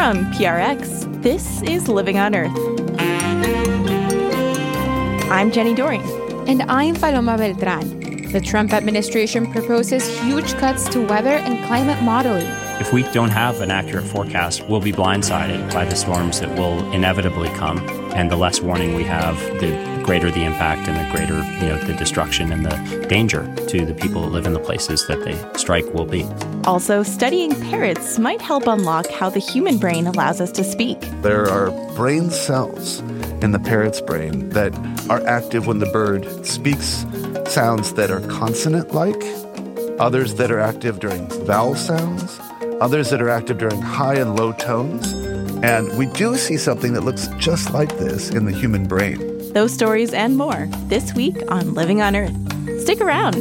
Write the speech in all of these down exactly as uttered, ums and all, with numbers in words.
From P R X, this is Living on Earth. I'm Jenny Doring. And I'm Paloma Beltran. The Trump administration proposes huge cuts to weather and climate modeling. If we don't have an accurate forecast, we'll be blindsided by the storms that will inevitably come. And the less warning we have, the greater the impact and the greater, you know, the destruction and the danger to the people who live in the places that they strike will be. Also, studying parrots might help unlock how the human brain allows us to speak. There are brain cells in the parrot's brain that are active when the bird speaks sounds that are consonant-like, others that are active during vowel sounds, others that are active during high and low tones. And we do see something that looks just like this in the human brain. Those stories and more this week on Living on Earth. Stick around.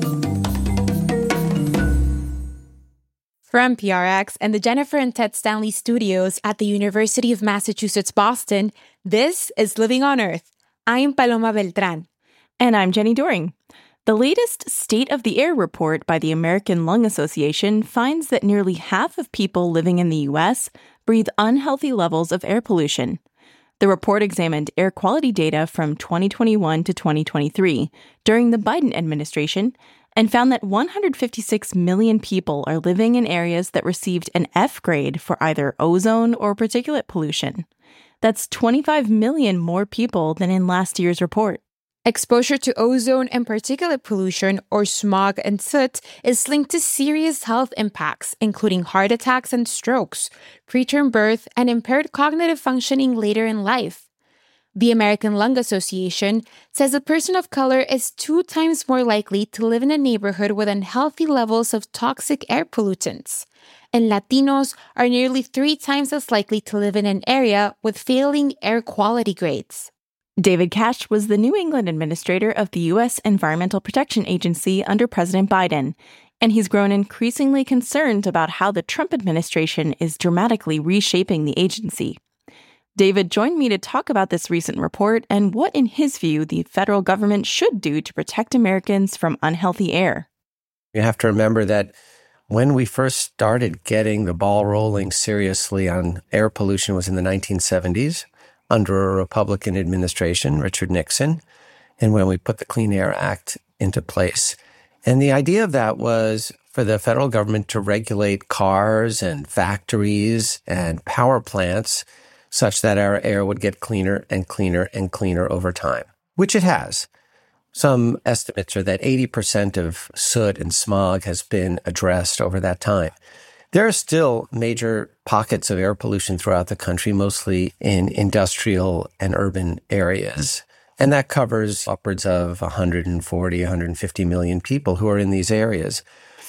From P R X and the Jennifer and Ted Stanley studios at the University of Massachusetts, Boston, this is Living on Earth. I'm Paloma Beltran. And I'm Jenny Doring. The latest State of the Air report by the American Lung Association finds that nearly half of people living in the U S breathe unhealthy levels of air pollution. The report examined air quality data from twenty twenty-one to twenty twenty-three during the Biden administration and found that one hundred fifty-six million people are living in areas that received an F grade for either ozone or particulate pollution. That's twenty-five million more people than in last year's report. Exposure to ozone and particulate pollution, or smog and soot, is linked to serious health impacts, including heart attacks and strokes, preterm birth, and impaired cognitive functioning later in life. The American Lung Association says a person of color is two times more likely to live in a neighborhood with unhealthy levels of toxic air pollutants, and Latinos are nearly three times as likely to live in an area with failing air quality grades. David Cash was the New England administrator of the U S Environmental Protection Agency under President Biden, and he's grown increasingly concerned about how the Trump administration is dramatically reshaping the agency. David joined me to talk about this recent report and what, in his view, the federal government should do to protect Americans from unhealthy air. You have to remember that when we first started getting the ball rolling seriously on air pollution was in the nineteen seventies. Under a Republican administration, Richard Nixon, and when we put the Clean Air Act into place. And the idea of that was for the federal government to regulate cars and factories and power plants such that our air would get cleaner and cleaner and cleaner over time, which it has. Some estimates are that eighty percent of soot and smog has been addressed over that time. There are still major pockets of air pollution throughout the country, mostly in industrial and urban areas. And that covers upwards of one hundred forty, one hundred fifty million people who are in these areas.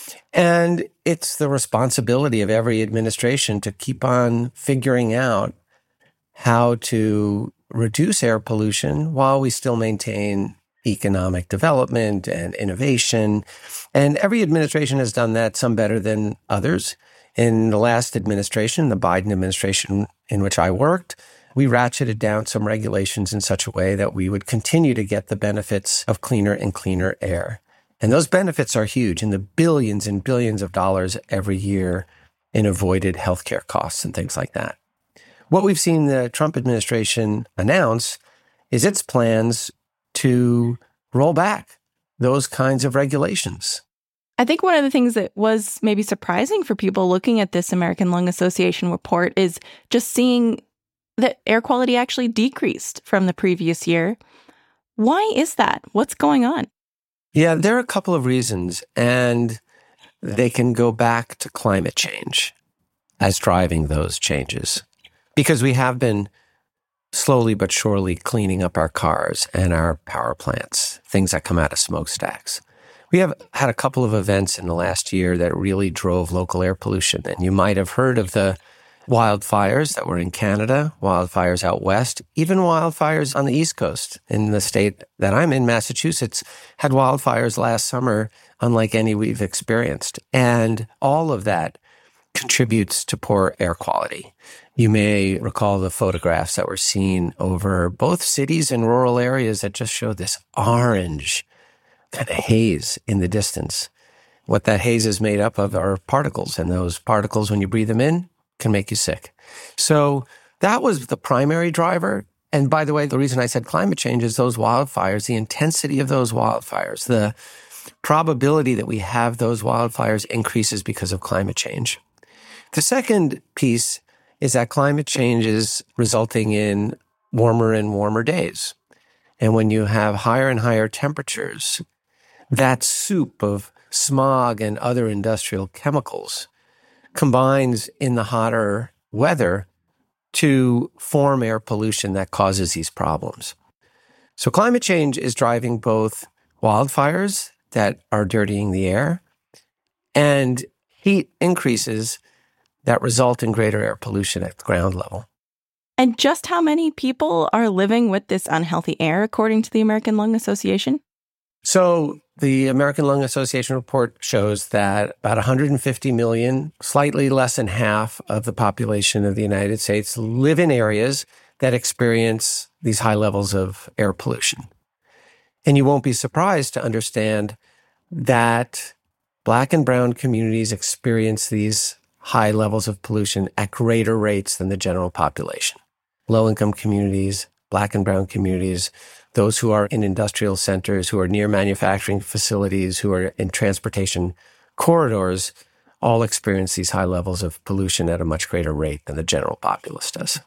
And it's the responsibility of every administration to keep on figuring out how to reduce air pollution while we still maintain economic development and innovation. And every administration has done that, some better than others. In the last administration, the Biden administration in which I worked, we ratcheted down some regulations in such a way that we would continue to get the benefits of cleaner and cleaner air. And those benefits are huge, in the billions and billions of dollars every year in avoided healthcare costs and things like that. What we've seen the Trump administration announce is its plans to roll back those kinds of regulations. I think one of the things that was maybe surprising for people looking at this American Lung Association report is just seeing that air quality actually decreased from the previous year. Why is that? What's going on? Yeah, there are a couple of reasons, and they can go back to climate change as driving those changes. Because we have been slowly but surely cleaning up our cars and our power plants, things that come out of smokestacks. We have had a couple of events in the last year that really drove local air pollution. And you might have heard of the wildfires that were in Canada, wildfires out west, even wildfires on the East Coast. In the state that I'm in, Massachusetts, had wildfires last summer unlike any we've experienced. And all of that contributes to poor air quality. You may recall the photographs that were seen over both cities and rural areas that just show this orange kind of haze in the distance. What that haze is made up of are particles, and those particles, when you breathe them in, can make you sick. So that was the primary driver. And by the way, the reason I said climate change is those wildfires, the intensity of those wildfires, the probability that we have those wildfires increases because of climate change. The second piece is that climate change is resulting in warmer and warmer days. And when you have higher and higher temperatures, that soup of smog and other industrial chemicals combines in the hotter weather to form air pollution that causes these problems. So climate change is driving both wildfires that are dirtying the air and heat increases that result in greater air pollution at the ground level. And just how many people are living with this unhealthy air, according to the American Lung Association? So the American Lung Association report shows that about one hundred fifty million, slightly less than half of the population of the United States, live in areas that experience these high levels of air pollution. And you won't be surprised to understand that Black and brown communities experience these high levels of pollution at greater rates than the general population. Low-income communities, Black and brown communities, those who are in industrial centers, who are near manufacturing facilities, who are in transportation corridors, all experience these high levels of pollution at a much greater rate than the general populace does.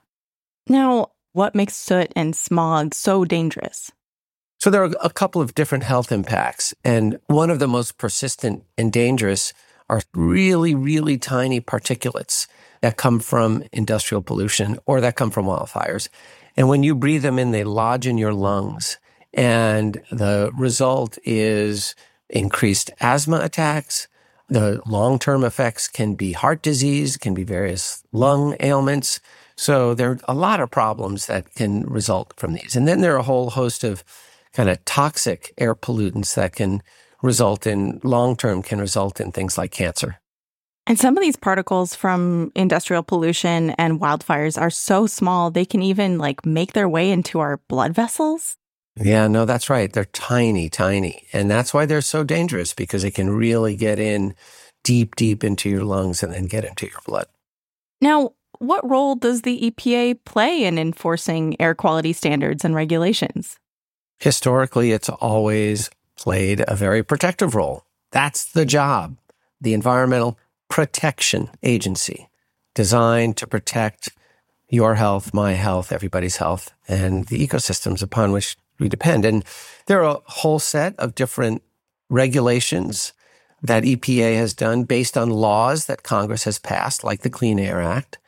Now, what makes soot and smog so dangerous? So there are a couple of different health impacts, and one of the most persistent and dangerous are really, really tiny particulates that come from industrial pollution or that come from wildfires. And when you breathe them in, they lodge in your lungs. And the result is increased asthma attacks. The long-term effects can be heart disease, can be various lung ailments. So there are a lot of problems that can result from these. And then there are a whole host of kind of toxic air pollutants that can result in, long-term can result in things like cancer. And some of these particles from industrial pollution and wildfires are so small, they can even like make their way into our blood vessels. Yeah, no, that's right. They're tiny, tiny. And that's why they're so dangerous, because they can really get in deep, deep into your lungs and then get into your blood. Now, what role does the E P A play in enforcing air quality standards and regulations? Historically, it's always played a very protective role. That's the job. The Environmental Protection Agency, designed to protect your health, my health, everybody's health, and the ecosystems upon which we depend. And there are a whole set of different regulations that E P A has done based on laws that Congress has passed, like the Clean Air Act.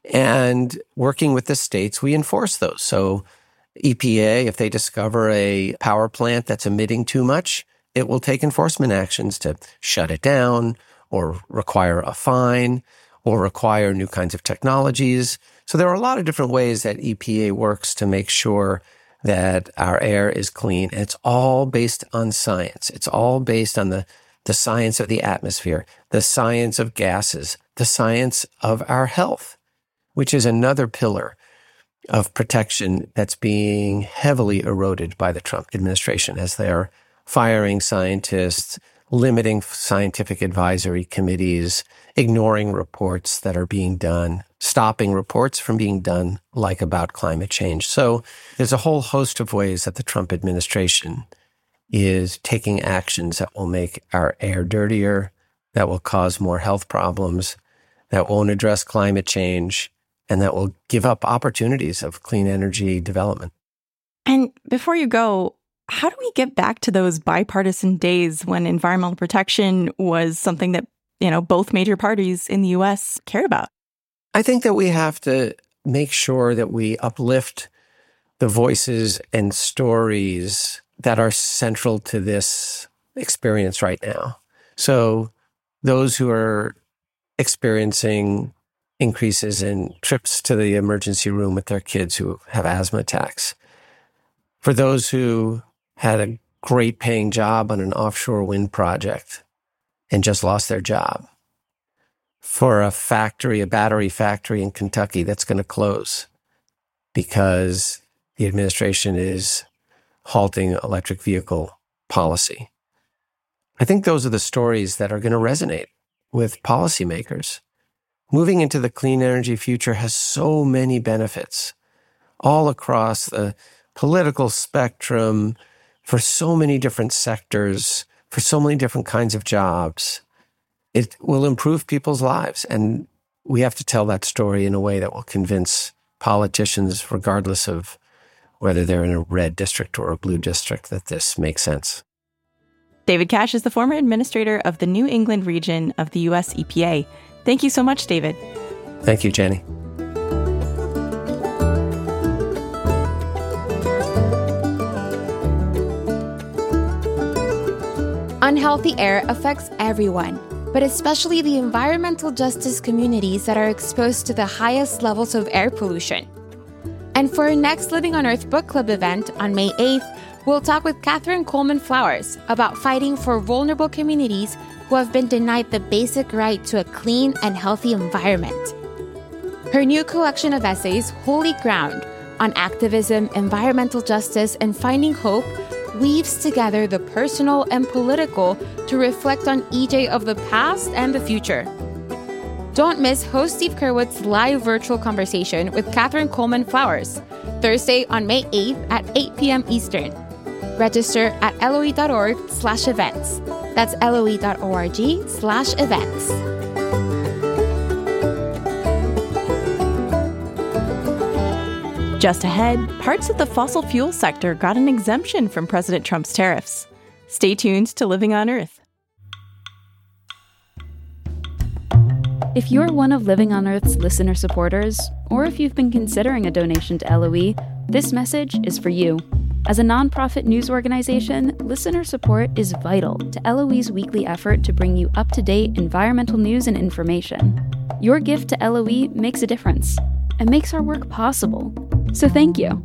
And working with the states, we enforce those. So E P A, if they discover a power plant that's emitting too much, it will take enforcement actions to shut it down or require a fine or require new kinds of technologies. So there are a lot of different ways that E P A works to make sure that our air is clean. And it's all based on science. It's all based on the, the science of the atmosphere, the science of gases, the science of our health, which is another pillar of protection that's being heavily eroded by the Trump administration as they're firing scientists, limiting scientific advisory committees, ignoring reports that are being done, stopping reports from being done, like about climate change. So there's a whole host of ways that the Trump administration is taking actions that will make our air dirtier, that will cause more health problems, that won't address climate change, and that will give up opportunities of clean energy development. And before you go, how do we get back to those bipartisan days when environmental protection was something that, you know, both major parties in the U S cared about? I think that we have to make sure that we uplift the voices and stories that are central to this experience right now. So those who are experiencing increases in trips to the emergency room with their kids who have asthma attacks. For those who had a great paying job on an offshore wind project and just lost their job. For a factory, a battery factory in Kentucky that's going to close because the administration is halting electric vehicle policy. I think those are the stories that are going to resonate with policymakers. moving into the clean energy future has so many benefits all across the political spectrum, for so many different sectors, for so many different kinds of jobs. It will improve people's lives. And we have to tell that story in a way that will convince politicians, regardless of whether they're in a red district or a blue district, that this makes sense. David Cash is the former administrator of the New England region of the U S E P A. Thank you so much, David. Thank you, Jenny. Unhealthy air affects everyone, but especially the environmental justice communities that are exposed to the highest levels of air pollution. And for our next Living on Earth book club event on May eighth, we'll talk with Catherine Coleman Flowers about fighting for vulnerable communities who have been denied the basic right to a clean and healthy environment. Her new collection of essays, Holy Ground, on activism, environmental justice, and finding hope, weaves together the personal and political to reflect on E J of the past and the future. Don't miss host Steve Curwood's live virtual conversation with Catherine Coleman Flowers, Thursday on May eighth at eight p.m. Eastern. Register at loe.org slash events. That's loe.org slash events. Just ahead, parts of the fossil fuel sector got an exemption from President Trump's tariffs. Stay tuned to Living on Earth. If you're one of Living on Earth's listener supporters, or if you've been considering a donation to L O E, this message is for you. As a nonprofit news organization, listener support is vital to L O E's weekly effort to bring you up-to-date environmental news and information. Your gift to L O E makes a difference and makes our work possible. So thank you.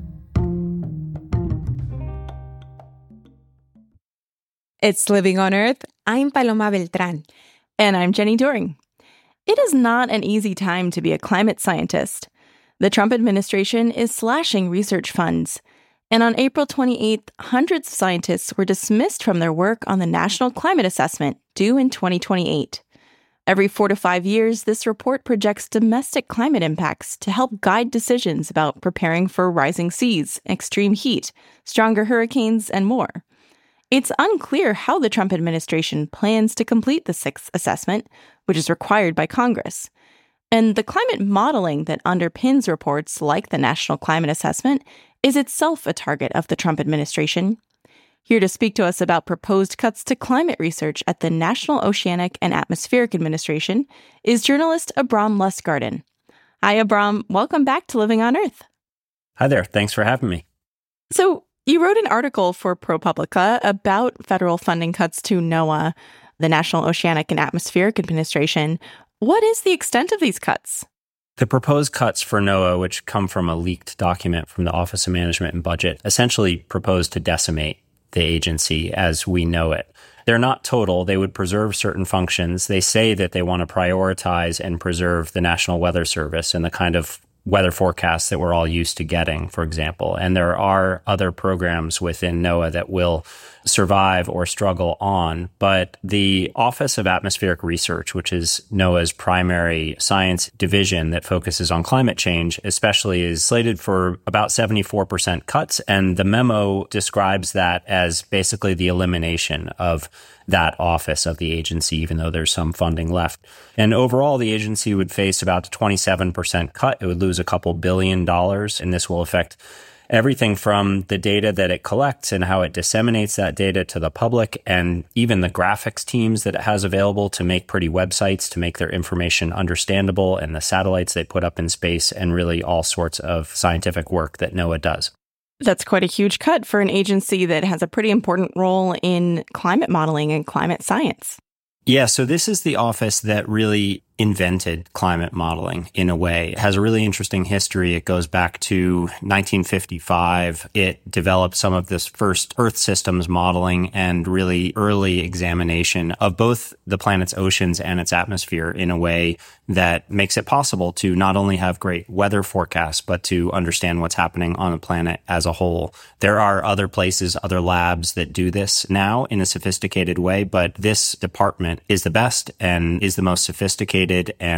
It's Living on Earth. I'm Paloma Beltran. And I'm Jenny Doering. It is not an easy time to be a climate scientist. The Trump administration is slashing research funds. And on April twenty-eighth, hundreds of scientists were dismissed from their work on the National Climate Assessment due in twenty twenty-eight. Every four to five years, this report projects domestic climate impacts to help guide decisions about preparing for rising seas, extreme heat, stronger hurricanes, and more. It's unclear how the Trump administration plans to complete the sixth assessment, which is required by Congress. And the climate modeling that underpins reports like the National Climate Assessment is itself a target of the Trump administration. Here to speak to us about proposed cuts to climate research at the National Oceanic and Atmospheric Administration is journalist Abram Lustgarten. Hi, Abram. Welcome back to Living on Earth. Hi there. Thanks for having me. So you wrote an article for ProPublica about federal funding cuts to NOAA, the National Oceanic and Atmospheric Administration. What is the extent of these cuts? The proposed cuts for NOAA, which come from a leaked document from the Office of Management and Budget, essentially propose to decimate the agency as we know it. They're not total. They would preserve certain functions. They say that they want to prioritize and preserve the National Weather Service and the kind of weather forecasts that we're all used to getting, for example. And there are other programs within NOAA that will survive or struggle on. But the Office of Atmospheric Research, which is NOAA's primary science division that focuses on climate change, especially, is slated for about seventy-four percent cuts. And the memo describes that as basically the elimination of that office of the agency, even though there's some funding left. And overall, the agency would face about a twenty-seven percent cut. It would lose a couple billion dollars, and this will affect everything from the data that it collects and how it disseminates that data to the public, and even the graphics teams that it has available to make pretty websites, to make their information understandable, and the satellites they put up in space, and really all sorts of scientific work that NOAA does. That's quite a huge cut for an agency that has a pretty important role in climate modeling and climate science. Yeah, so this is the office that really invented climate modeling in a way. It has a really interesting history. It goes back to nineteen fifty-five. It developed some of this first Earth systems modeling and really early examination of both the planet's oceans and its atmosphere in a way that makes it possible to not only have great weather forecasts, but to understand what's happening on the planet as a whole. There are other places, other labs that do this now in a sophisticated way, but this department is the best and is the most sophisticated and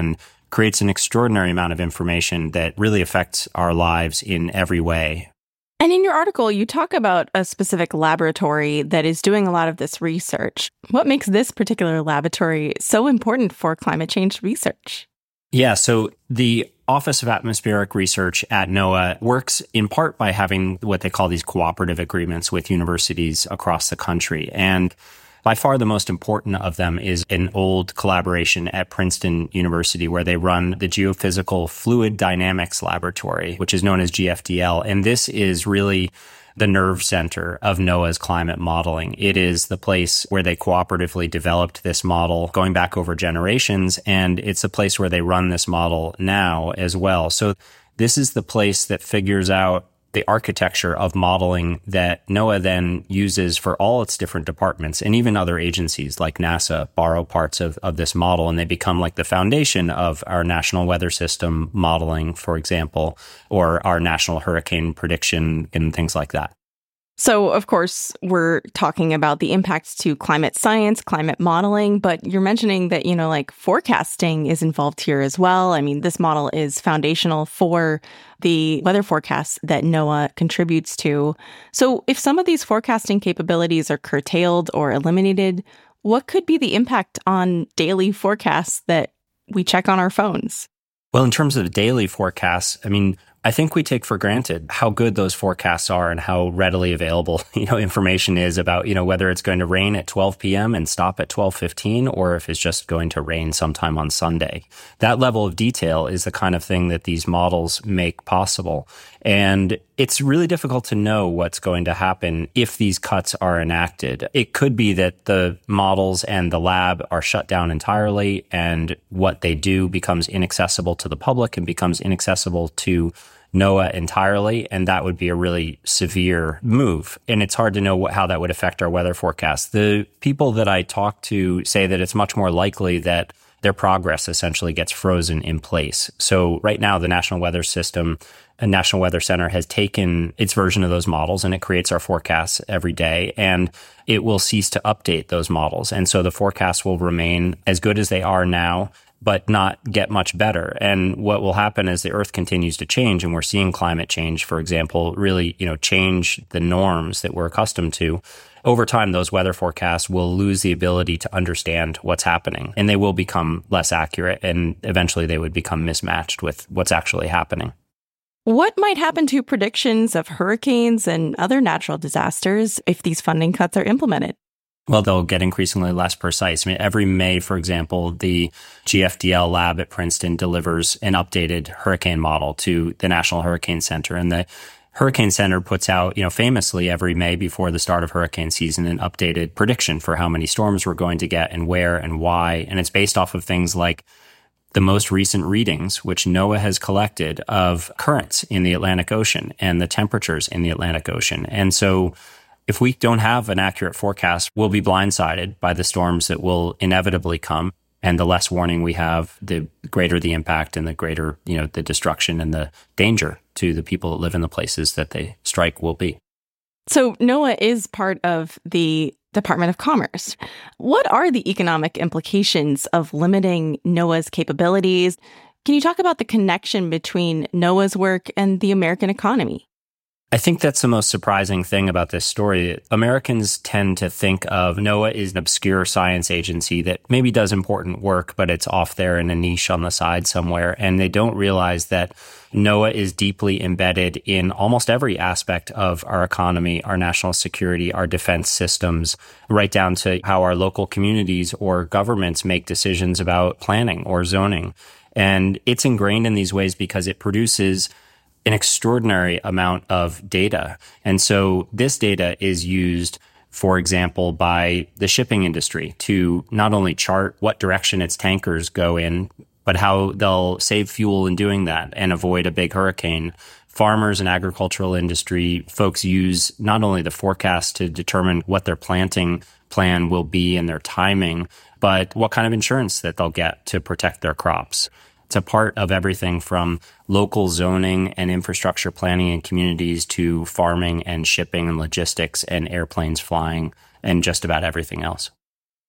creates an extraordinary amount of information that really affects our lives in every way. And in your article, you talk about a specific laboratory that is doing a lot of this research. What makes this particular laboratory so important for climate change research? Yeah, so the Office of Atmospheric Research at NOAA works in part by having what they call these cooperative agreements with universities across the country. And by far the most important of them is an old collaboration at Princeton University where they run the Geophysical Fluid Dynamics Laboratory, which is known as G F D L. And this is really the nerve center of NOAA's climate modeling. It is the place where they cooperatively developed this model going back over generations, and it's the place where they run this model now as well. So this is the place that figures out the architecture of modeling that NOAA then uses for all its different departments, and even other agencies like NASA borrow parts of, of this model, and they become like the foundation of our National Weather System modeling, for example, or our national hurricane prediction and things like that. So, of course, we're talking about the impacts to climate science, climate modeling, but you're mentioning that, you know, like forecasting is involved here as well. I mean, this model is foundational for the weather forecasts that NOAA contributes to. So if some of these forecasting capabilities are curtailed or eliminated, what could be the impact on daily forecasts that we check on our phones? Well, in terms of daily forecasts, I mean, I think we take for granted how good those forecasts are and how readily available, you know, information is about, you know, whether it's going to rain at twelve p.m. and stop at twelve fifteen, or if it's just going to rain sometime on Sunday. That level of detail is the kind of thing that these models make possible. And it's really difficult to know what's going to happen if these cuts are enacted. It could be that the models and the lab are shut down entirely, and what they do becomes inaccessible to the public and becomes inaccessible to NOAA entirely, and that would be a really severe move. And it's hard to know what, how that would affect our weather forecast. The people that I talk to say that it's much more likely that their progress essentially gets frozen in place. So right now, the National Weather System and National Weather Center has taken its version of those models, and it creates our forecasts every day, and it will cease to update those models. And so the forecasts will remain as good as they are now, but not get much better. And what will happen as the Earth continues to change, and we're seeing climate change, for example, really, you know, change the norms that we're accustomed to. Over time, those weather forecasts will lose the ability to understand what's happening, and they will become less accurate, and eventually they would become mismatched with what's actually happening. What might happen to predictions of hurricanes and other natural disasters if these funding cuts are implemented? Well, they'll get increasingly less precise. I mean, every May, for example, the G F D L lab at Princeton delivers an updated hurricane model to the National Hurricane Center. And the Hurricane Center puts out, you know, famously every May before the start of hurricane season, an updated prediction for how many storms we're going to get and where and why. And it's based off of things like the most recent readings, which NOAA has collected, of currents in the Atlantic Ocean and the temperatures in the Atlantic Ocean. And so if we don't have an accurate forecast, we'll be blindsided by the storms that will inevitably come. And the less warning we have, the greater the impact and the greater, you know, the destruction and the danger to the people that live in the places that they strike will be. So NOAA is part of the Department of Commerce. What are the economic implications of limiting NOAA's capabilities? Can you talk about the connection between NOAA's work and the American economy? I think that's the most surprising thing about this story. Americans tend to think of NOAA as an obscure science agency that maybe does important work, but it's off there in a niche on the side somewhere. And they don't realize that NOAA is deeply embedded in almost every aspect of our economy, our national security, our defense systems, right down to how our local communities or governments make decisions about planning or zoning. And it's ingrained in these ways because it produces an extraordinary amount of data. And so this data is used, for example, by the shipping industry to not only chart what direction its tankers go in, but how they'll save fuel in doing that and avoid a big hurricane. Farmers and agricultural industry folks use not only the forecast to determine what their planting plan will be and their timing, but what kind of insurance that they'll get to protect their crops. It's a part of everything from local zoning and infrastructure planning in communities to farming and shipping and logistics and airplanes flying and just about everything else.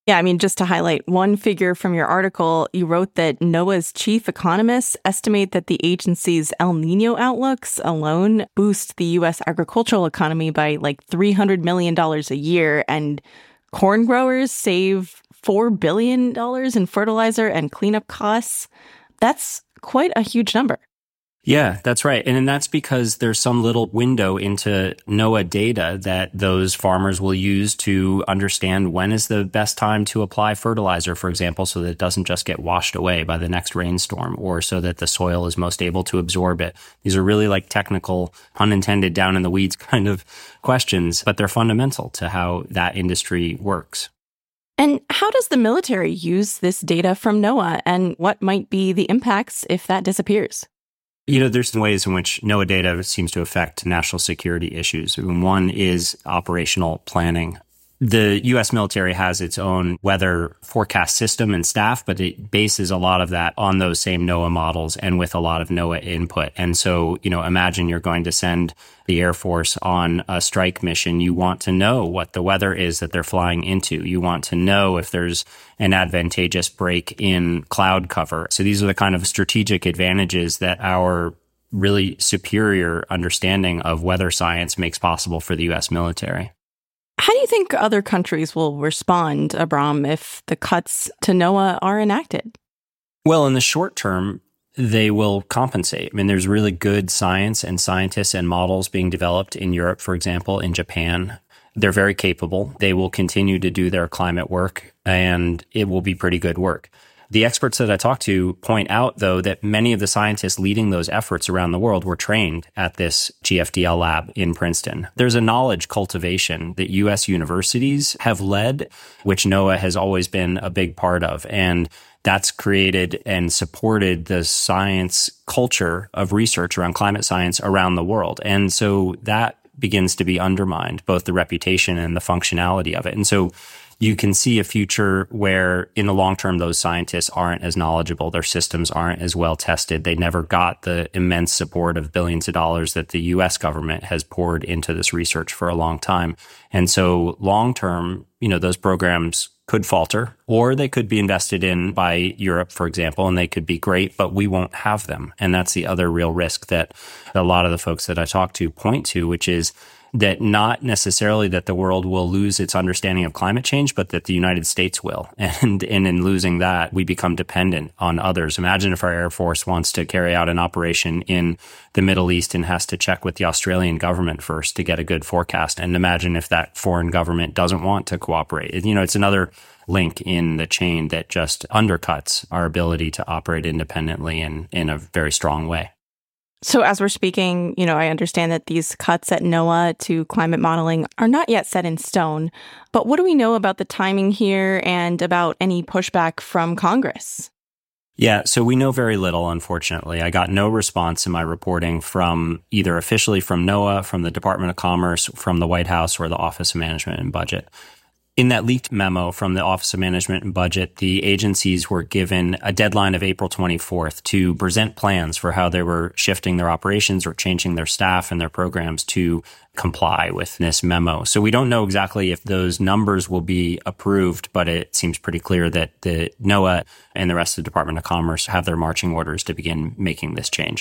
Yeah, I mean, just to highlight one figure from your article, you wrote that NOAA's chief economists estimate that the agency's El Nino outlooks alone boost the U S agricultural economy by like three hundred million dollars a year, and corn growers save four billion dollars in fertilizer and cleanup costs. That's quite a huge number. Yeah, that's right. And that's because there's some little window into NOAA data that those farmers will use to understand when is the best time to apply fertilizer, for example, so that it doesn't just get washed away by the next rainstorm, or so that the soil is most able to absorb it. These are really like technical, unintended, down in the weeds kind of questions, but they're fundamental to how that industry works. And how does the military use this data from NOAA, and what might be the impacts if that disappears? You know, there's ways in which NOAA data seems to affect national security issues. One is operational planning. The U S military has its own weather forecast system and staff, but it bases a lot of that on those same NOAA models and with a lot of NOAA input. And so, you know, imagine you're going to send the Air Force on a strike mission. You want to know what the weather is that they're flying into. You want to know if there's an advantageous break in cloud cover. So these are the kind of strategic advantages that our really superior understanding of weather science makes possible for the U S military. How do you think other countries will respond, Abram, if the cuts to NOAA are enacted? Well, in the short term, they will compensate. I mean, there's really good science and scientists and models being developed in Europe, for example, in Japan. They're very capable. They will continue to do their climate work, and it will be pretty good work. The experts that I talked to point out, though, that many of the scientists leading those efforts around the world were trained at this G F D L lab in Princeton. There's a knowledge cultivation that U S universities have led, which NOAA has always been a big part of. And that's created and supported the science culture of research around climate science around the world. And so that begins to be undermined, both the reputation and the functionality of it. And so you can see a future where in the long term, those scientists aren't as knowledgeable. Their systems aren't as well tested. They never got the immense support of billions of dollars that the U S government has poured into this research for a long time. And so long term, you know, those programs could falter, or they could be invested in by Europe, for example, and they could be great, but we won't have them. And that's the other real risk that a lot of the folks that I talk to point to, which is that not necessarily that the world will lose its understanding of climate change, but that the United States will. And, and in losing that, we become dependent on others. Imagine if our Air Force wants to carry out an operation in the Middle East and has to check with the Australian government first to get a good forecast. And imagine if that foreign government doesn't want to cooperate. You know, it's another link in the chain that just undercuts our ability to operate independently and in a very strong way. So as we're speaking, you know, I understand that these cuts at NOAA to climate modeling are not yet set in stone. But what do we know about the timing here and about any pushback from Congress? Yeah, so we know very little, unfortunately. I got no response in my reporting from either officially from NOAA, from the Department of Commerce, from the White House, or the Office of Management and Budget. In that leaked memo from the Office of Management and Budget, the agencies were given a deadline of April twenty-fourth to present plans for how they were shifting their operations or changing their staff and their programs to comply with this memo. So we don't know exactly if those numbers will be approved, but it seems pretty clear that the NOAA and the rest of the Department of Commerce have their marching orders to begin making this change.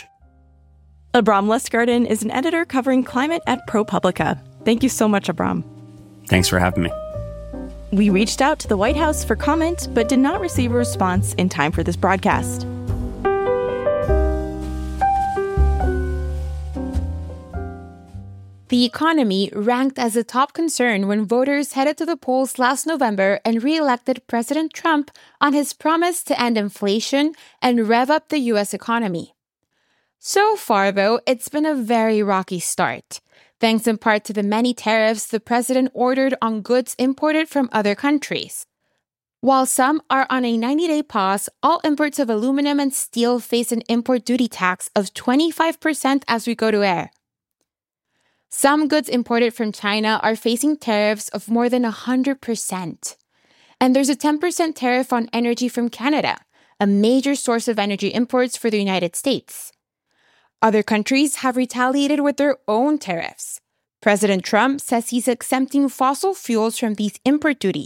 Abram Lustgarten is an editor covering climate at ProPublica. Thank you so much, Abram. Thanks for having me. We reached out to the White House for comment, but did not receive a response in time for this broadcast. The economy ranked as a top concern when voters headed to the polls last November and re-elected President Trump on his promise to end inflation and rev up the U S economy. So far, though, it's been a very rocky start, thanks in part to the many tariffs the president ordered on goods imported from other countries. While some are on a ninety-day pause, all imports of aluminum and steel face an import duty tax of twenty-five percent as we go to air. Some goods imported from China are facing tariffs of more than one hundred percent. And there's a ten percent tariff on energy from Canada, a major source of energy imports for the United States. Other countries have retaliated with their own tariffs. President Trump says he's exempting fossil fuels from these import duties,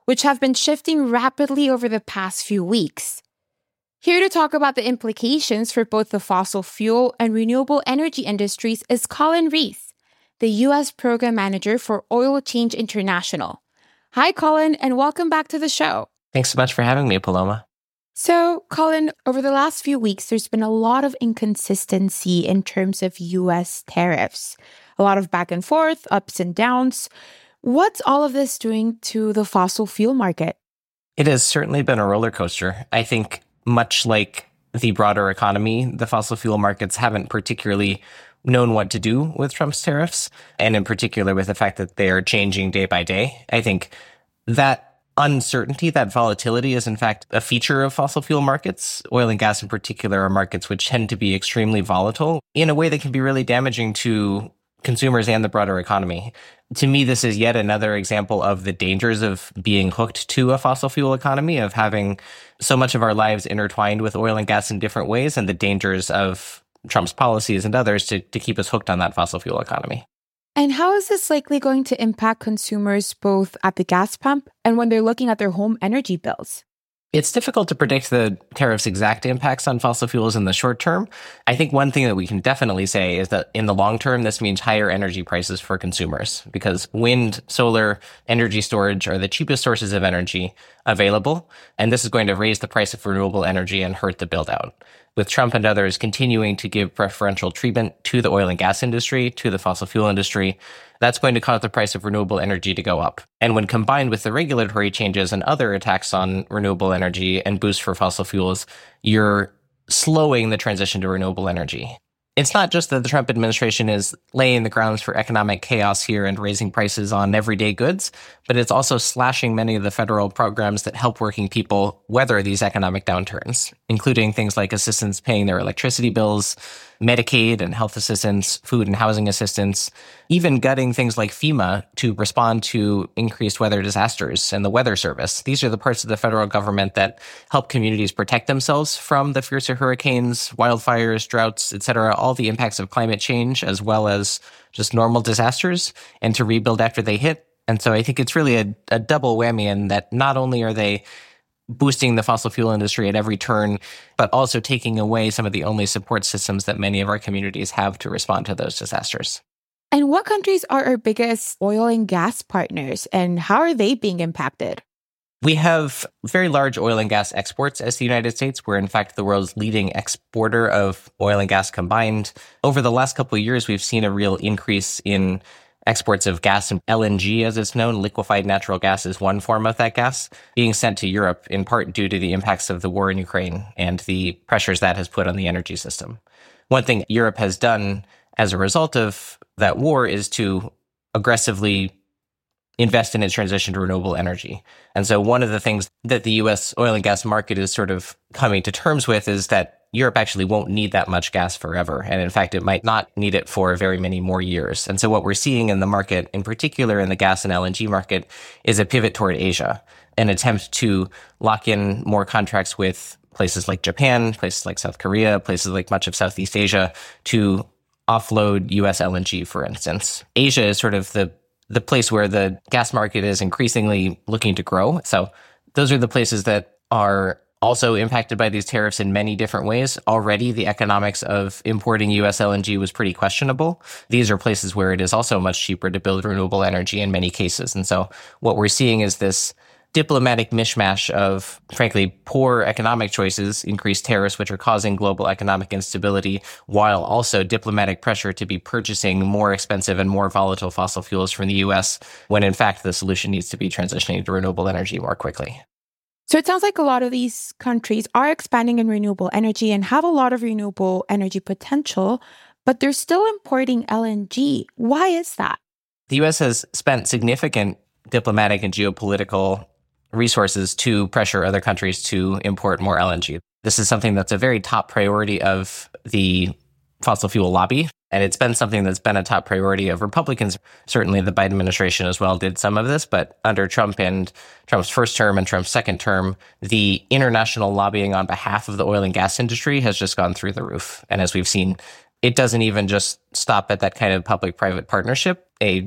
which have been shifting rapidly over the past few weeks. Here to talk about the implications for both the fossil fuel and renewable energy industries is Colin Reese, the U S Program Manager for Oil Change International. Hi, Colin, and welcome back to the show. Thanks so much for having me, Paloma. So, Colin, over the last few weeks, there's been a lot of inconsistency in terms of U S tariffs. A lot of back and forth, ups and downs. What's all of this doing to the fossil fuel market? It has certainly been a roller coaster. I think much like the broader economy, the fossil fuel markets haven't particularly known what to do with Trump's tariffs, and in particular with the fact that they are changing day by day. I think that uncertainty, that volatility is in fact a feature of fossil fuel markets. Oil and gas in particular are markets which tend to be extremely volatile in a way that can be really damaging to consumers and the broader economy. To me, this is yet another example of the dangers of being hooked to a fossil fuel economy, of having so much of our lives intertwined with oil and gas in different ways, and the dangers of Trump's policies and others to, to keep us hooked on that fossil fuel economy. And how is this likely going to impact consumers both at the gas pump and when they're looking at their home energy bills? It's difficult to predict the tariff's exact impacts on fossil fuels in the short term. I think one thing that we can definitely say is that in the long term, this means higher energy prices for consumers, because wind, solar, energy storage are the cheapest sources of energy available. And this is going to raise the price of renewable energy and hurt the build out. With Trump and others continuing to give preferential treatment to the oil and gas industry, to the fossil fuel industry, that's going to cause the price of renewable energy to go up. And when combined with the regulatory changes and other attacks on renewable energy and boosts for fossil fuels, you're slowing the transition to renewable energy. It's not just that the Trump administration is laying the grounds for economic chaos here and raising prices on everyday goods, but it's also slashing many of the federal programs that help working people weather these economic downturns, including things like assistance paying their electricity bills, Medicaid and health assistance, food and housing assistance, even gutting things like FEMA to respond to increased weather disasters and the Weather Service. These are the parts of the federal government that help communities protect themselves from the fiercer hurricanes, wildfires, droughts, et cetera, all the impacts of climate change, as well as just normal disasters, and to rebuild after they hit. And so I think it's really a, a double whammy in that not only are they boosting the fossil fuel industry at every turn, but also taking away some of the only support systems that many of our communities have to respond to those disasters. And what countries are our biggest oil and gas partners, and how are they being impacted? We have very large oil and gas exports as the United States. We're, in fact, the world's leading exporter of oil and gas combined. Over the last couple of years, we've seen a real increase in exports of gas and L N G, as it's known. Liquefied natural gas is one form of that gas being sent to Europe, in part due to the impacts of the war in Ukraine and the pressures that has put on the energy system. One thing Europe has done as a result of that war is to aggressively invest in its transition to renewable energy. And so one of the things that the U S oil and gas market is sort of coming to terms with is that Europe actually won't need that much gas forever. And in fact, it might not need it for very many more years. And so what we're seeing in the market, in particular in the gas and L N G market, is a pivot toward Asia, an attempt to lock in more contracts with places like Japan, places like South Korea, places like much of Southeast Asia to offload U S L N G, for instance. Asia is sort of the the place where the gas market is increasingly looking to grow. So those are the places that are also impacted by these tariffs in many different ways. Already, the economics of importing U S L N G was pretty questionable. These are places where it is also much cheaper to build renewable energy in many cases. And so what we're seeing is this diplomatic mishmash of, frankly, poor economic choices, increased tariffs, which are causing global economic instability, while also diplomatic pressure to be purchasing more expensive and more volatile fossil fuels from the U S, when in fact the solution needs to be transitioning to renewable energy more quickly. So it sounds like a lot of these countries are expanding in renewable energy and have a lot of renewable energy potential, but they're still importing L N G. Why is that? The U S has spent significant diplomatic and geopolitical resources to pressure other countries to import more L N G. This is something that's a very top priority of the fossil fuel lobby, and it's been something that's been a top priority of Republicans. Certainly the Biden administration as well did some of this, but under Trump and Trump's first term and Trump's second term, the international lobbying on behalf of the oil and gas industry has just gone through the roof. And as we've seen, it doesn't even just stop at that kind of public-private partnership. A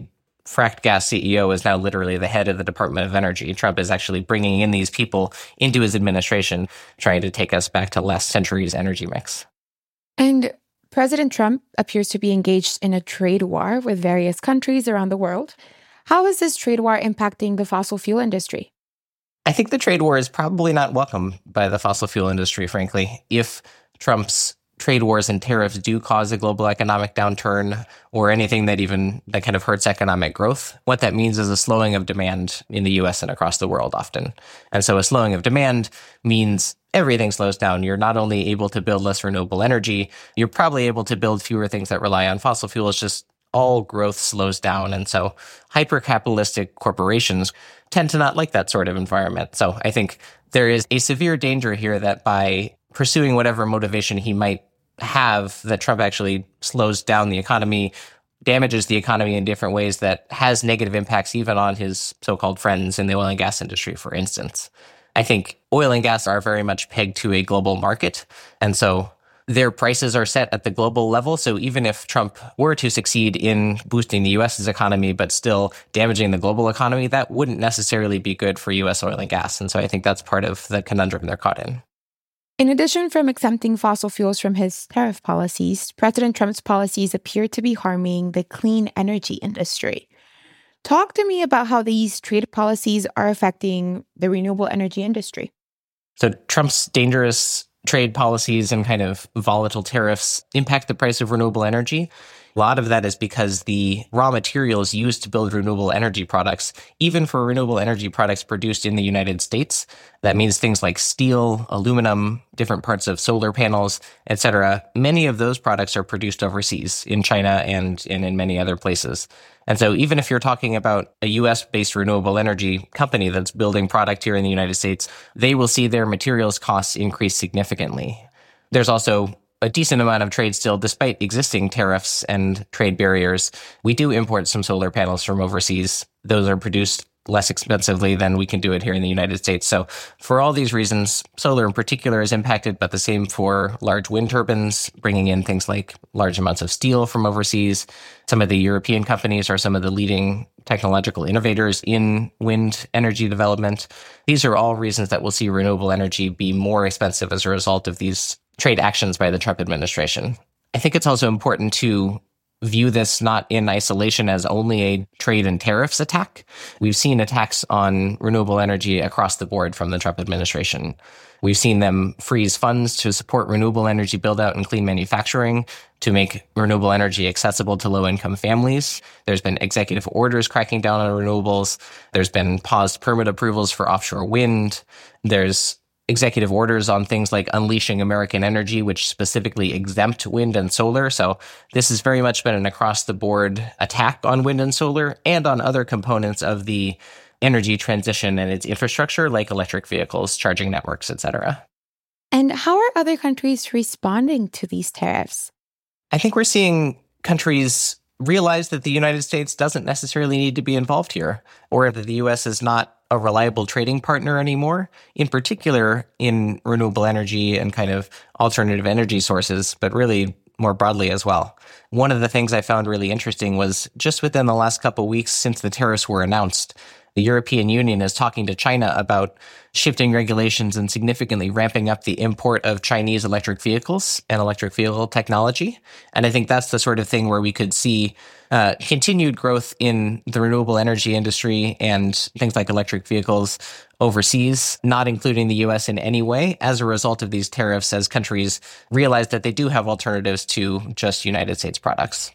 fracked gas C E O is now literally the head of the Department of Energy. Trump is actually bringing in these people into his administration, trying to take us back to last century's energy mix. And President Trump appears to be engaged in a trade war with various countries around the world. How is this trade war impacting the fossil fuel industry? I think the trade war is probably not welcome by the fossil fuel industry, frankly. If Trump's trade wars and tariffs do cause a global economic downturn or anything that even that kind of hurts economic growth, what that means is a slowing of demand in the U S and across the world often. And so a slowing of demand means everything slows down. You're not only able to build less renewable energy, you're probably able to build fewer things that rely on fossil fuels. Just all growth slows down. And so hyper-capitalistic corporations tend to not like that sort of environment. So I think there is a severe danger here that by pursuing whatever motivation he might have, that Trump actually slows down the economy, damages the economy in different ways that has negative impacts even on his so-called friends in the oil and gas industry, for instance. I think oil and gas are very much pegged to a global market. And so their prices are set at the global level. So even if Trump were to succeed in boosting the U S's economy, but still damaging the global economy, that wouldn't necessarily be good for U S oil and gas. And so I think that's part of the conundrum they're caught in. In addition from exempting fossil fuels from his tariff policies, President Trump's policies appear to be harming the clean energy industry. Talk to me about how these trade policies are affecting the renewable energy industry. So Trump's dangerous trade policies and kind of volatile tariffs impact the price of renewable energy. A lot of that is because the raw materials used to build renewable energy products, even for renewable energy products produced in the United States, that means things like steel, aluminum, different parts of solar panels, et cetera. Many of those products are produced overseas in China and, and in many other places. And so even if you're talking about a U S-based renewable energy company that's building product here in the United States, they will see their materials costs increase significantly. There's also a decent amount of trade still, despite existing tariffs and trade barriers. We do import some solar panels from overseas. Those are produced less expensively than we can do it here in the United States. So for all these reasons, solar in particular is impacted, but the same for large wind turbines, bringing in things like large amounts of steel from overseas. Some of the European companies are some of the leading technological innovators in wind energy development. These are all reasons that we'll see renewable energy be more expensive as a result of these trade actions by the Trump administration. I think it's also important to view this not in isolation as only a trade and tariffs attack. We've seen attacks on renewable energy across the board from the Trump administration. We've seen them freeze funds to support renewable energy build-out and clean manufacturing, to make renewable energy accessible to low-income families. There's been executive orders cracking down on renewables. There's been paused permit approvals for offshore wind. There's executive orders on things like Unleashing American Energy, which specifically exempt wind and solar. So this has very much been an across-the-board attack on wind and solar and on other components of the energy transition and its infrastructure, like electric vehicles, charging networks, et cetera. And how are other countries responding to these tariffs? I think we're seeing countries realize that the United States doesn't necessarily need to be involved here, or that the U S is not a reliable trading partner anymore, in particular in renewable energy and kind of alternative energy sources, but really more broadly as well. One of the things I found really interesting was just within the last couple of weeks since the tariffs were announced, the European Union is talking to China about shifting regulations and significantly ramping up the import of Chinese electric vehicles and electric vehicle technology. And I think that's the sort of thing where we could see uh, continued growth in the renewable energy industry and things like electric vehicles overseas, not including the U S in any way, as a result of these tariffs, as countries realize that they do have alternatives to just United States products.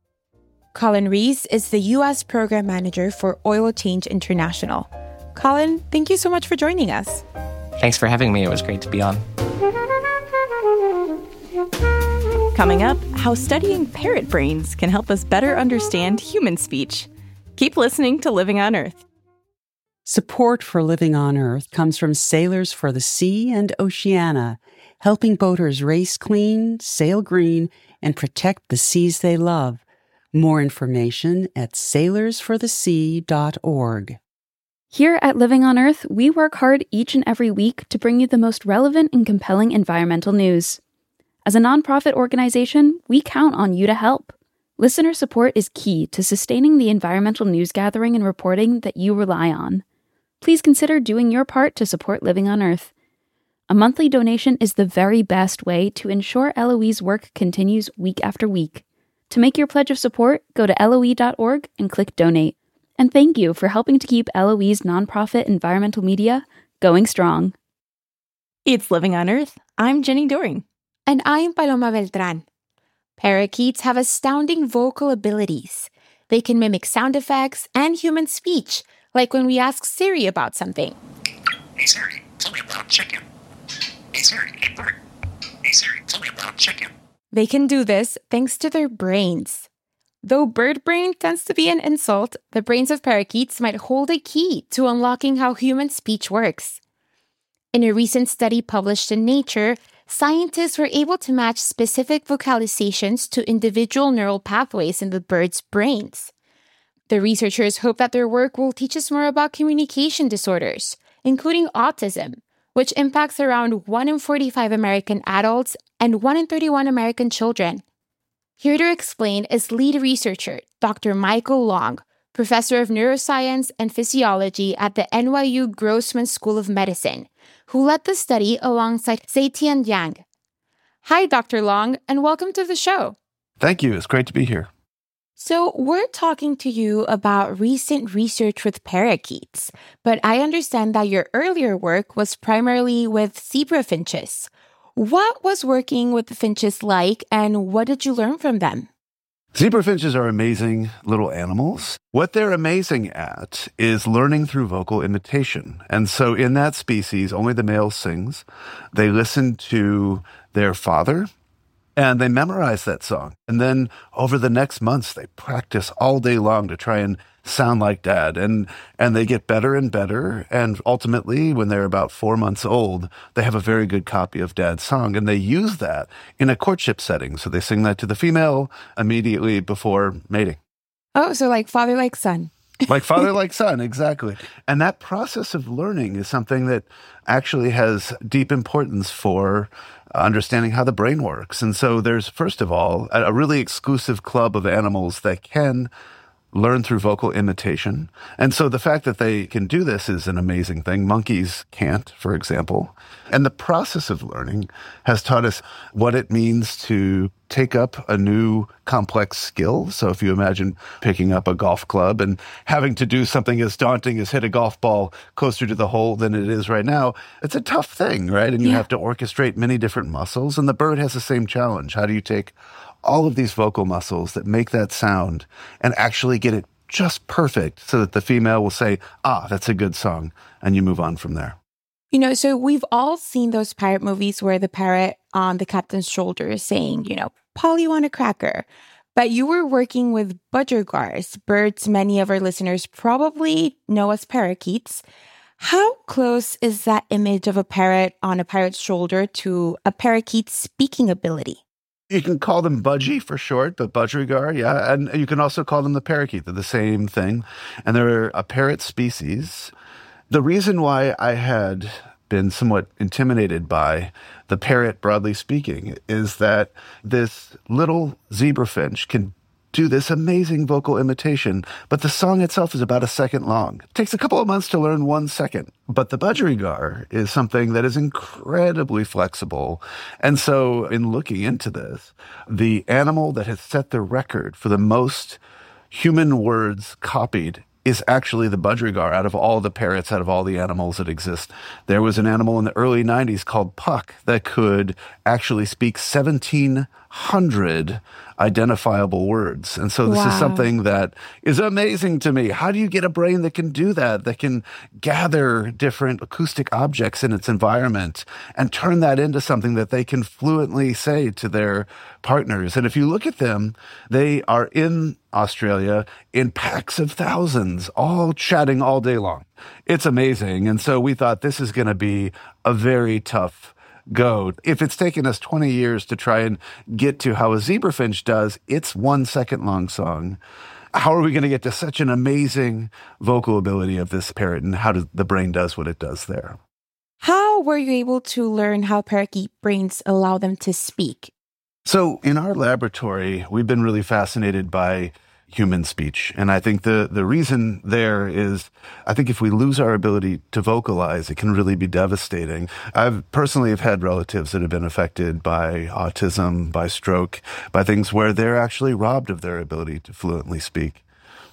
Colin Rees is the U S Program Manager for Oil Change International. Colin, thank you so much for joining us. Thanks for having me. It was great to be on. Coming up, how studying parrot brains can help us better understand human speech. Keep listening to Living on Earth. Support for Living on Earth comes from Sailors for the Sea and Oceana, helping boaters race clean, sail green, and protect the seas they love. More information at sailors for the sea dot org. Here at Living on Earth, we work hard each and every week to bring you the most relevant and compelling environmental news. As a nonprofit organization, we count on you to help. Listener support is key to sustaining the environmental news gathering and reporting that you rely on. Please consider doing your part to support Living on Earth. A monthly donation is the very best way to ensure L O E's work continues week after week. To make your pledge of support, go to L O E dot org and click Donate. And thank you for helping to keep L O E's nonprofit environmental media going strong. It's Living on Earth. I'm Jenny Doering. And I'm Paloma Beltran. Parakeets have astounding vocal abilities. They can mimic sound effects and human speech, like when we ask Siri about something. Hey Siri, tell me about chicken. Hey Siri, hey bird. Hey Siri, tell me about chicken. They can do this thanks to their brains. Though bird brain tends to be an insult, the brains of parakeets might hold a key to unlocking how human speech works. In a recent study published in Nature, scientists were able to match specific vocalizations to individual neural pathways in the birds' brains. The researchers hope that their work will teach us more about communication disorders, including autism, which impacts around one in forty-five American adults and one in thirty-one American children. Here to explain is lead researcher Doctor Michael Long, professor of neuroscience and physiology at the N Y U Grossman School of Medicine, who led the study alongside Zetian Yang. Hi, Doctor Long, and welcome to the show. Thank you. It's great to be here. So we're talking to you about recent research with parakeets, but I understand that your earlier work was primarily with zebra finches. What was working with the finches like, and what did you learn from them? Zebra finches are amazing little animals. What they're amazing at is learning through vocal imitation. And so in that species, only the male sings. They listen to their father, and they memorize that song. And then over the next months, they practice all day long to try and sound like dad. And and they get better and better. And ultimately, when they're about four months old, they have a very good copy of dad's song. And they use that in a courtship setting. So they sing that to the female immediately before mating. Oh, so like father, like son. Like father, like son, exactly. And that process of learning is something that actually has deep importance for understanding how the brain works. And so there's, first of all, a really exclusive club of animals that can learn through vocal imitation. And so the fact that they can do this is an amazing thing. Monkeys can't, for example. And the process of learning has taught us what it means to take up a new complex skill. So if you imagine picking up a golf club and having to do something as daunting as hit a golf ball closer to the hole than it is right now, it's a tough thing, right? And you yeah. have to orchestrate many different muscles. And the bird has the same challenge. How do you take all of these vocal muscles that make that sound and actually get it just perfect so that the female will say, ah, that's a good song, and you move on from there? You know, so we've all seen those parrot movies where the parrot on the captain's shoulder is saying, you know, Paul, you want a cracker? But you were working with budgergars, birds many of our listeners probably know as parakeets. How close is that image of a parrot on a parrot's shoulder to a parakeet's speaking ability? You can call them budgie for short, but budgerigar, yeah. And you can also call them the parakeet. They're the same thing. And they're a parrot species. The reason why I had been somewhat intimidated by the parrot, broadly speaking, is that this little zebra finch can do this amazing vocal imitation, but the song itself is about a second long. It takes a couple of months to learn one second. But the budgerigar is something that is incredibly flexible. And so in looking into this, the animal that has set the record for the most human words copied is actually the budgerigar out of all the parrots, out of all the animals that exist. There was an animal in the early nineties called Puck that could actually speak seventeen hundred identifiable words. And so this wow. is something that is amazing to me. How do you get a brain that can do that, that can gather different acoustic objects in its environment and turn that into something that they can fluently say to their partners? And if you look at them, they are in Australia in packs of thousands, all chatting all day long. It's amazing. And so we thought this is going to be a very tough go. If it's taken us twenty years to try and get to how a zebra finch does its one second long song, how are we going to get to such an amazing vocal ability of this parrot, and how does the brain does what it does there? How were you able to learn how parakeet brains allow them to speak? So in our laboratory, we've been really fascinated by human speech. And I think the, the reason there is, I think if we lose our ability to vocalize, it can really be devastating. I've personally have had relatives that have been affected by autism, by stroke, by things where they're actually robbed of their ability to fluently speak.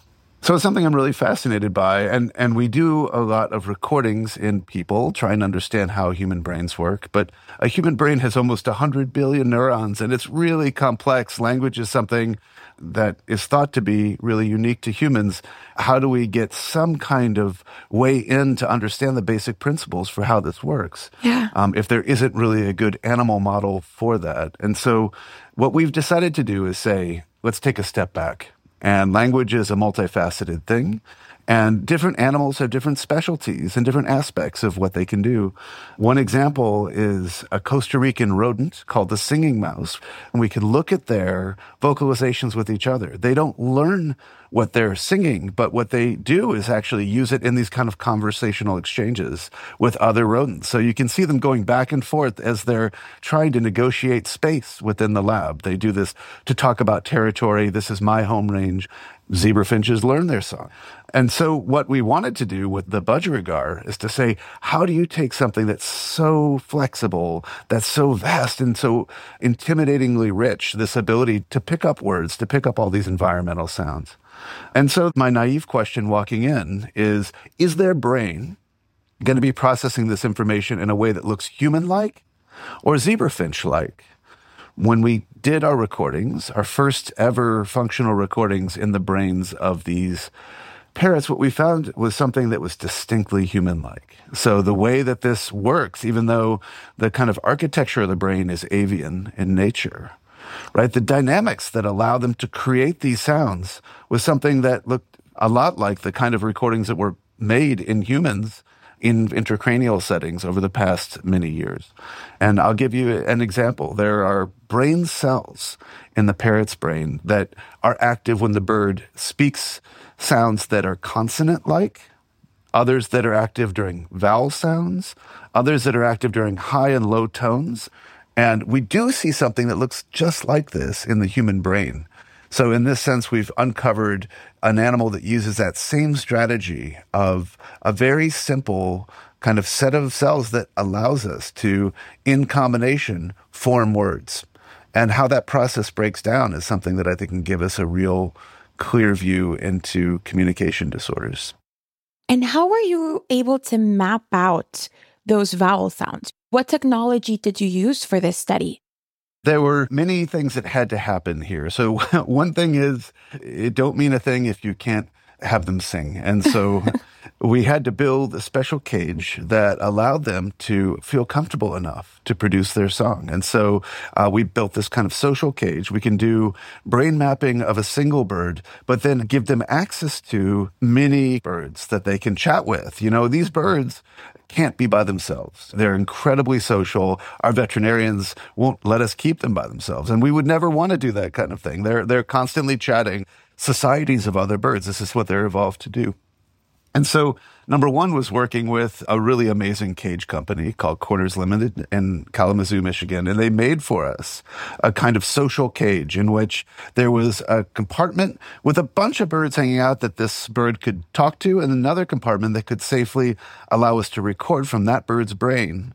So it's something I'm really fascinated by. And, and we do a lot of recordings in people trying to understand how human brains work. But a human brain has almost one hundred billion neurons, and it's really complex. Language is something that is thought to be really unique to humans. How do we get some kind of way in to understand the basic principles for how this works? Yeah. Um, if there isn't really a good animal model for that. And so what we've decided to do is say, let's take a step back. And language is a multifaceted thing. And different animals have different specialties and different aspects of what they can do. One example is a Costa Rican rodent called the singing mouse. And we can look at their vocalizations with each other. They don't learn what they're singing, but what they do is actually use it in these kind of conversational exchanges with other rodents. So you can see them going back and forth as they're trying to negotiate space within the lab. They do this to talk about territory. This is my home range. Zebra finches learn their song. And so what we wanted to do with the budgerigar is to say, how do you take something that's so flexible, that's so vast and so intimidatingly rich, this ability to pick up words, to pick up all these environmental sounds? And so my naive question walking in is, is their brain going to be processing this information in a way that looks human-like or zebrafinch-like? When we did our recordings, our first ever functional recordings in the brains of these parrots, what we found was something that was distinctly human-like. So the way that this works, even though the kind of architecture of the brain is avian in nature, right? The dynamics that allow them to create these sounds was something that looked a lot like the kind of recordings that were made in humans in intracranial settings over the past many years. And I'll give you an example. There are brain cells in the parrot's brain that are active when the bird speaks sounds that are consonant-like, others that are active during vowel sounds, others that are active during high and low tones. And we do see something that looks just like this in the human brain. So in this sense, we've uncovered an animal that uses that same strategy of a very simple kind of set of cells that allows us to, in combination, form words. And how that process breaks down is something that I think can give us a real clear view into communication disorders. And how were you able to map out those vowel sounds? What technology did you use for this study? There were many things that had to happen here. So one thing is, it don't mean a thing if you can't have them sing. And so we had to build a special cage that allowed them to feel comfortable enough to produce their song. And so uh, we built this kind of social cage. We can do brain mapping of a single bird, but then give them access to many birds that they can chat with. You know, these birds can't be by themselves. They're incredibly social. Our veterinarians won't let us keep them by themselves. And we would never want to do that kind of thing. They're, they're constantly chatting societies of other birds. This is what they're evolved to do. And so number one was working with a really amazing cage company called Corners Limited in Kalamazoo, Michigan. And they made for us a kind of social cage in which there was a compartment with a bunch of birds hanging out that this bird could talk to, and another compartment that could safely allow us to record from that bird's brain.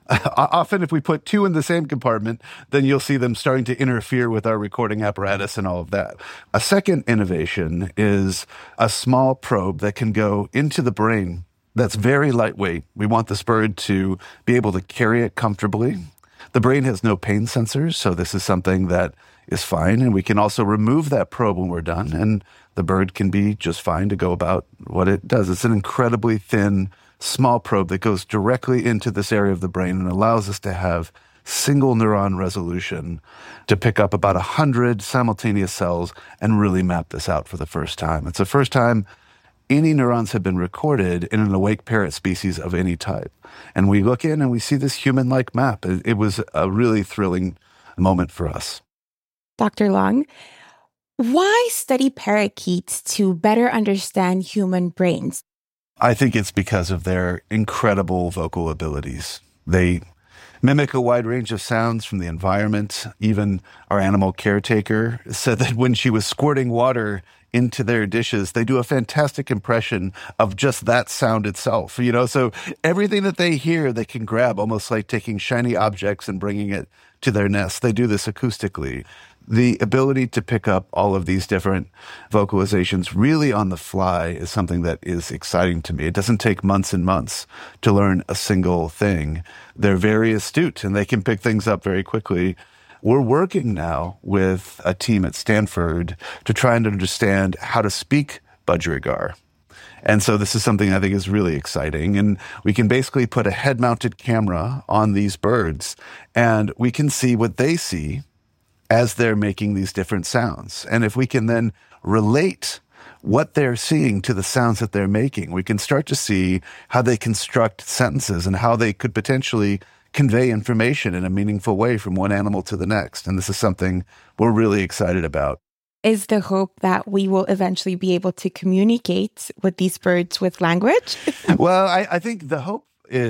Often if we put two in the same compartment, then you'll see them starting to interfere with our recording apparatus and all of that. A second innovation is a small probe that can go into the brain that's very lightweight. We want this bird to be able to carry it comfortably. The brain has no pain sensors, so this is something that is fine. And we can also remove that probe when we're done, and the bird can be just fine to go about what it does. It's an incredibly thin small probe that goes directly into this area of the brain and allows us to have single neuron resolution to pick up about one hundred simultaneous cells and really map this out for the first time. It's the first time any neurons have been recorded in an awake parrot species of any type. And we look in and we see this human-like map. It, it was a really thrilling moment for us. Doctor Long, why study parakeets to better understand human brains? I think it's because of their incredible vocal abilities. They mimic a wide range of sounds from the environment. Even our animal caretaker said that when she was squirting water into their dishes, they do a fantastic impression of just that sound itself. You know, so everything that they hear, they can grab, almost like taking shiny objects and bringing it to their nest. They do this acoustically. The ability to pick up all of these different vocalizations really on the fly is something that is exciting to me. It doesn't take months and months to learn a single thing. They're very astute and they can pick things up very quickly. We're working now with a team at Stanford to try and understand how to speak budgerigar. And so this is something I think is really exciting. And we can basically put a head-mounted camera on these birds, and we can see what they see as they're making these different sounds. And if we can then relate what they're seeing to the sounds that they're making, we can start to see how they construct sentences and how they could potentially convey information in a meaningful way from one animal to the next. And this is something we're really excited about. Is the hope that we will eventually be able to communicate with these birds with language? Well, I, I think the hope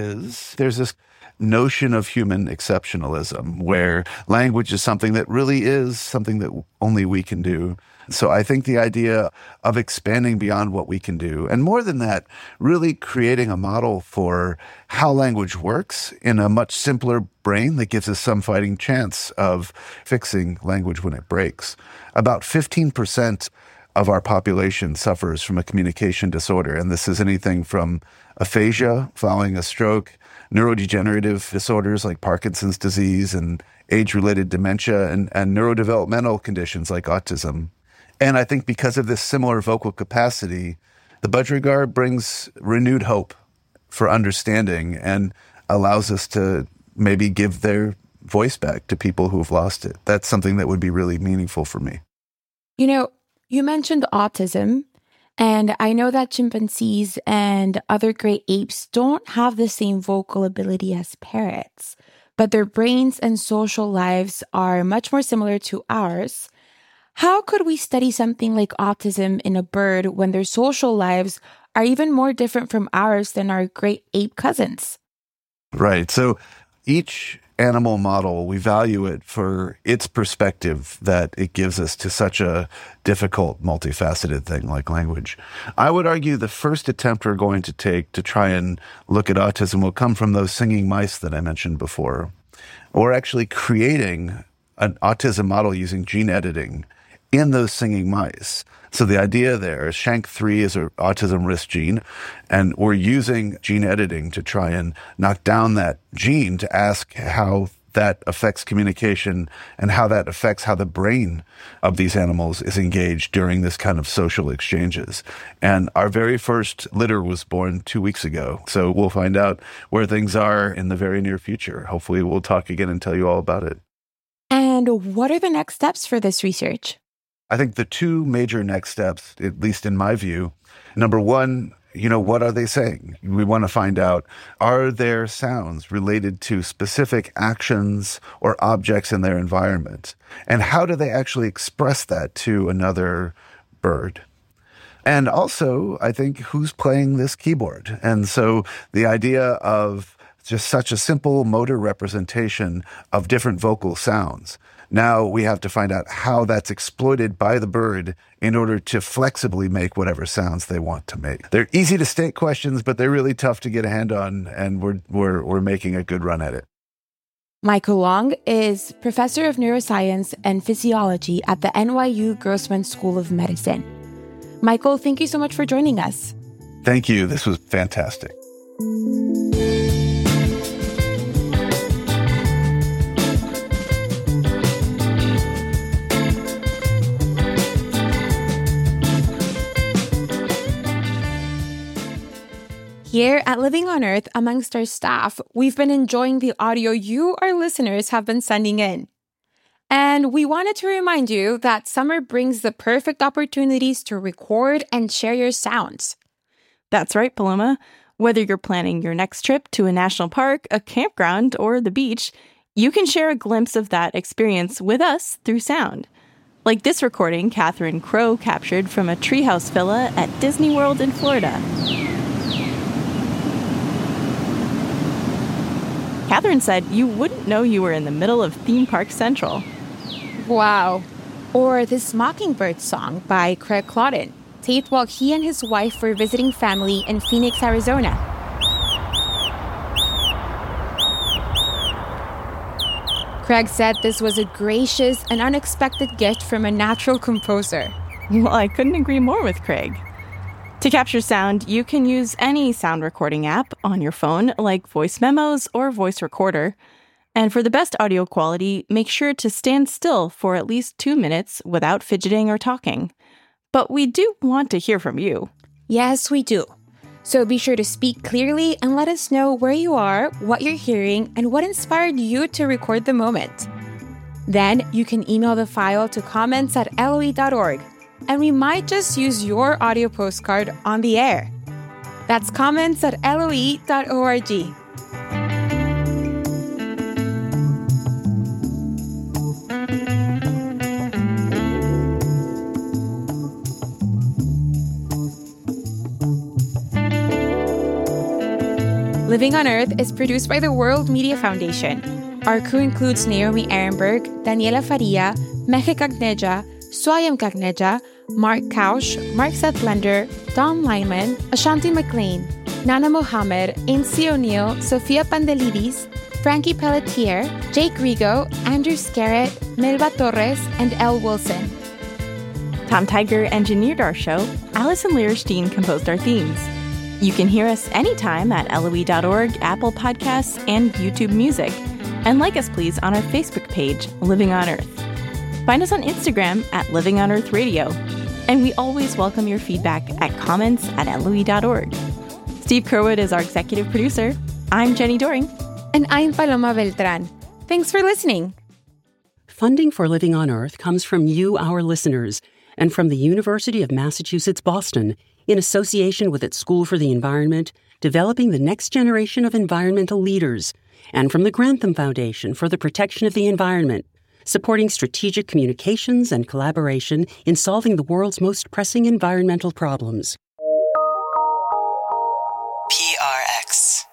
is there's this notion of human exceptionalism where language is something that really is something that only we can do. So I think the idea of expanding beyond what we can do, and more than that, really creating a model for how language works in a much simpler brain that gives us some fighting chance of fixing language when it breaks. About fifteen percent of our population suffers from a communication disorder, and this is anything from aphasia following a stroke, neurodegenerative disorders like Parkinson's disease and age-related dementia, and, and neurodevelopmental conditions like autism. And I think because of this similar vocal capacity, the budgerigar brings renewed hope for understanding and allows us to maybe give their voice back to people who've lost it. That's something that would be really meaningful for me. You know, you mentioned autism, and I know that chimpanzees and other great apes don't have the same vocal ability as parrots, but their brains and social lives are much more similar to ours. How could we study something like autism in a bird when their social lives are even more different from ours than our great ape cousins? Right. So each animal model, we value it for its perspective that it gives us to such a difficult, multifaceted thing like language. I would argue the first attempt we're going to take to try and look at autism will come from those singing mice that I mentioned before. We're actually creating an autism model using gene editing in those singing mice. So the idea there is Shank three is an autism risk gene, and we're using gene editing to try and knock down that gene to ask how that affects communication and how that affects how the brain of these animals is engaged during this kind of social exchanges. And our very first litter was born two weeks ago. So we'll find out where things are in the very near future. Hopefully we'll talk again and tell you all about it. And what are the next steps for this research? I think the two major next steps, at least in my view, number one, you know, what are they saying? We want to find out, are their sounds related to specific actions or objects in their environment? And how do they actually express that to another bird? And also, I think, who's playing this keyboard? And so the idea of just such a simple motor representation of different vocal sounds. Now we have to find out how that's exploited by the bird in order to flexibly make whatever sounds they want to make. They're easy to state questions, but they're really tough to get a hand on, and we're we're we're making a good run at it. Michael Long is professor of neuroscience and physiology at the N Y U Grossman School of Medicine. Michael, thank you so much for joining us. Thank you. This was fantastic. Here at Living on Earth, amongst our staff, we've been enjoying the audio you, our listeners, have been sending in. And we wanted to remind you that summer brings the perfect opportunities to record and share your sounds. That's right, Paloma. Whether you're planning your next trip to a national park, a campground, or the beach, you can share a glimpse of that experience with us through sound. Like this recording Catherine Crow captured from a treehouse villa at Disney World in Florida. Catherine said you wouldn't know you were in the middle of Theme Park Central. Wow. Or this Mockingbird song by Craig Claudin, taped while he and his wife were visiting family in Phoenix, Arizona. Craig said this was a gracious and unexpected gift from a natural composer. Well, I couldn't agree more with Craig. To capture sound, you can use any sound recording app on your phone, like Voice Memos or Voice Recorder. And for the best audio quality, make sure to stand still for at least two minutes without fidgeting or talking. But we do want to hear from you. Yes, we do. So be sure to speak clearly and let us know where you are, what you're hearing, and what inspired you to record the moment. Then you can email the file to comments at L O E dot org, and we might just use your audio postcard on the air. That's comments at L O E dot org. Living on Earth is produced by the World Media Foundation. Our crew includes Naomi Ehrenberg, Daniela Faria, Meche Cagneja, Swayam Cagneja, Mark Kausch, Mark Seth Lender, Don Lyman, Ashanti McLean, Nana Mohammed, Ainsley O'Neill, Sophia Pandelidis, Frankie Pelletier, Jake Rigo, Andrew Scarrett, Melba Torres, and Elle Wilson. Tom Tiger engineered our show. Allison Lierstein composed our themes. You can hear us anytime at L O E dot org, Apple Podcasts, and YouTube Music. And like us, please, on our Facebook page, Living on Earth. Find us on Instagram at Living on Earth Radio. And we always welcome your feedback at comments at L O E dot org. Steve Curwood is our executive producer. I'm Jenny Doring. And I'm Paloma Beltran. Thanks for listening. Funding for Living on Earth comes from you, our listeners, and from the University of Massachusetts Boston, in association with its School for the Environment, developing the next generation of environmental leaders, and from the Grantham Foundation for the Protection of the Environment, supporting strategic communications and collaboration in solving the world's most pressing environmental problems. P R X.